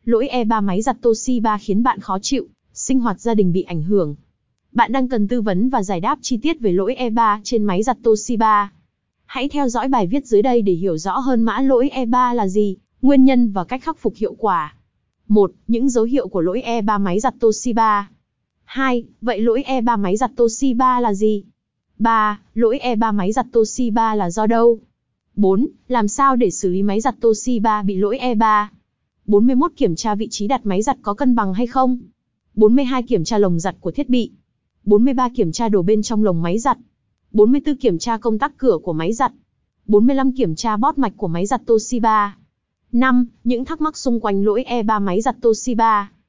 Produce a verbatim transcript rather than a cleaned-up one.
Lỗi e ba máy giặt Toshiba khiến bạn khó chịu, sinh hoạt gia đình bị ảnh hưởng. Bạn đang cần tư vấn và giải đáp chi tiết về lỗi e ba trên máy giặt Toshiba. Hãy theo dõi bài viết dưới đây để hiểu rõ hơn mã lỗi e ba là gì, nguyên nhân và cách khắc phục hiệu quả. một. Những dấu hiệu của lỗi e ba máy giặt Toshiba. hai. Vậy lỗi e ba máy giặt Toshiba là gì? ba. Lỗi e ba máy giặt Toshiba là do đâu? bốn. Làm sao để xử lý máy giặt Toshiba bị lỗi e ba? bốn mươi mốt Kiểm tra vị trí đặt máy giặt có cân bằng hay không? bốn mươi hai Kiểm tra lồng giặt của thiết bị. bốn mươi ba Kiểm tra đồ bên trong lồng máy giặt. bốn mươi tư Kiểm tra công tắc cửa của máy giặt. bốn mươi lăm Kiểm tra bót mạch của máy giặt Toshiba. năm. Những thắc mắc xung quanh lỗi e ba máy giặt Toshiba.